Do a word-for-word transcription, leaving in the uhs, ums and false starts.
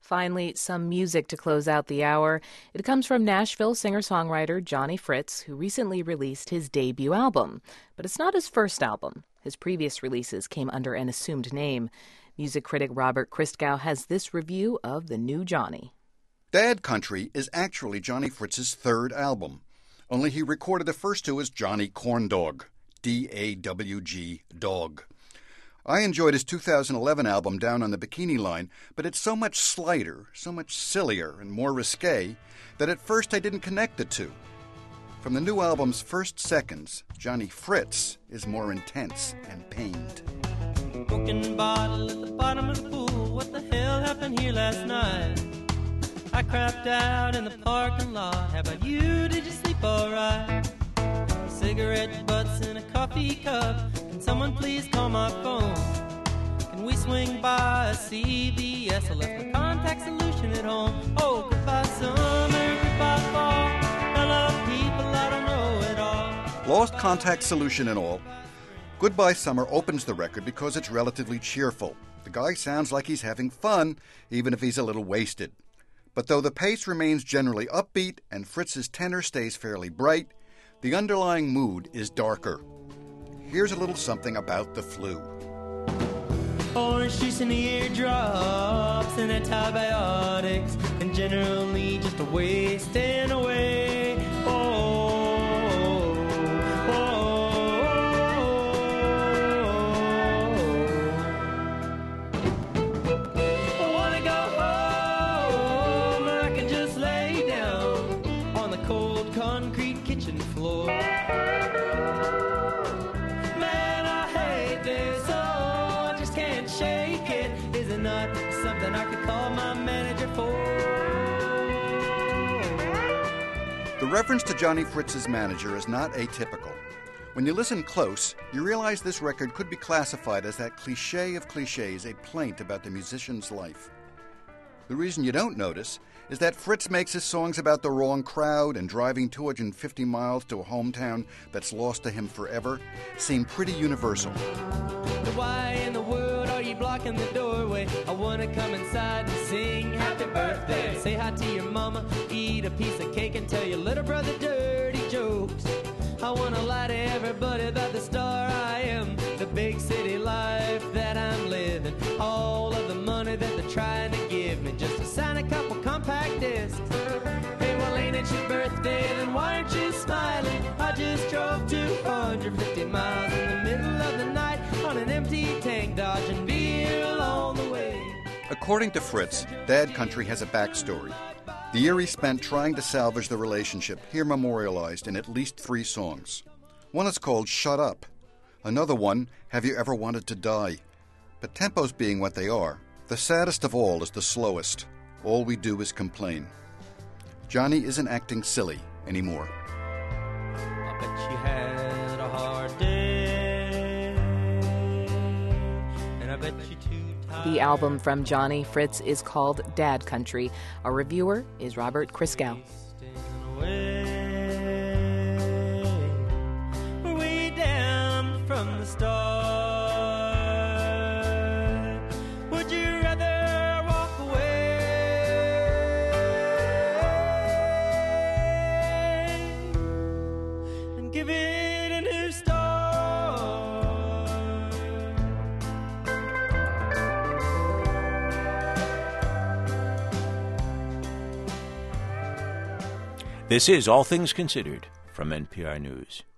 Finally, some music to close out the hour. It comes from Nashville singer-songwriter Johnny Fritz, who recently released his debut album. But it's not his first album. His previous releases came under an assumed name. Music critic Robert Christgau has this review of the new Johnny. Dad Country is actually Johnny Fritz's third album, only he recorded the first two as Johnny Corndog, D A W G, Dog. I enjoyed his two thousand eleven album Down on the Bikini Line, but it's so much slighter, so much sillier and more risque that at first I didn't connect the two. From the new album's first seconds, Johnny Fritz is more intense and pained. Broken bottle at the bottom of the pool. What the hell happened here last night? I crapped out in the parking lot. How about you? Did you sleep all right? Cigarette butts in a coffee cup. Can someone please call my phone? Can we swing by a C V S? I left my contact solution at home. Oh, goodbye summer, goodbye fall. Hello people, I don't know it all. Lost contact solution and all. Goodbye Summer opens the record because it's relatively cheerful. The guy sounds like he's having fun, even if he's a little wasted. But though the pace remains generally upbeat and Fritz's tenor stays fairly bright, the underlying mood is darker. Here's a little something about the flu. Orange juice in the eardrops and antibiotics, and generally just a wasting away. Oh, oh, oh. I wanna go home, or I can just lay down on the cold concrete kitchen floor. Man, I hate this, oh, I just can't shake it. Is it not something I could call my manager for? The reference to Johnny Fritz's manager is not atypical. When you listen close, you realize this record could be classified as that cliché of clichés, a plaint about the musician's life. The reason you don't notice is that Fritz makes his songs about the wrong crowd and driving two hundred fifty miles to a hometown that's lost to him forever seem pretty universal. Why in the world are you blocking the doorway? I want to come inside and sing happy birthday. Say hi to your mama, eat a piece of cake, and tell your little brother dirty jokes. I want to lie to everybody that the star I am, the big city life that I'm living, all of the money that they're trying to give me just to sign a couple compact discs. Hey, well, ain't it your birthday? Then why aren't you smiling? I just drove two hundred fifty miles in the middle of the night on an empty tank, dodging beer along the way. According to Fritz, Dad Country has a backstory. The year he spent trying to salvage the relationship, here memorialized in at least three songs. One is called Shut Up. Another one, Have You Ever Wanted to Die? But tempos being what they are, the saddest of all is the slowest. All we do is complain. Johnny isn't acting silly anymore. I bet you had a hard day, and I bet you too tired. The album from Johnny Fritz is called Dad Country. Our reviewer is Robert Christgau. We're way down from the start. Would you rather walk away and give it a new start? This is All Things Considered from N P R News.